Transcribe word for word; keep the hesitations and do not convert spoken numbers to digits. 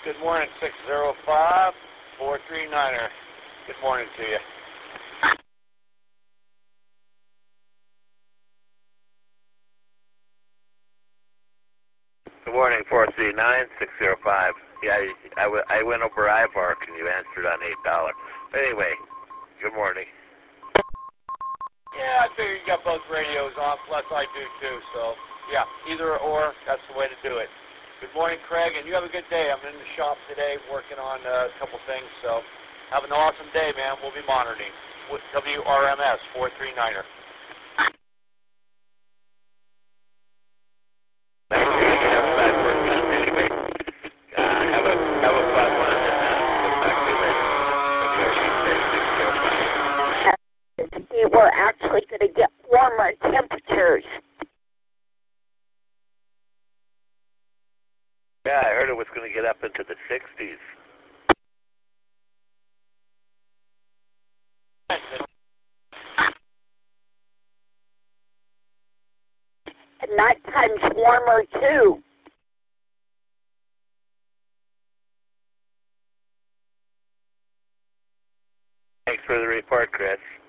Good morning, six zero five, four three niner. Good morning to you. Good morning, four three nine, six zero five. Yeah, I, I, w I went over Ivark and you answered on eight dollars. But anyway, good morning. Yeah, I figure you got both radios on, plus I do too, so yeah, either or, that's the way to do it. Good morning, Craig, and you have a good day. I'm in the shop today working on uh, a couple things, so have an awesome day, man. We'll be monitoring. W R M S four three niner. Thank you. Have a bad work done anyway. Uh, have a have a fun one and uh, we'll talk to you later. W R M S six zero five. We're actually going to get warmer temperatures. Yeah, I heard it was going to get up into the sixties. And nighttime's warmer too. Thanks for the report, Chris.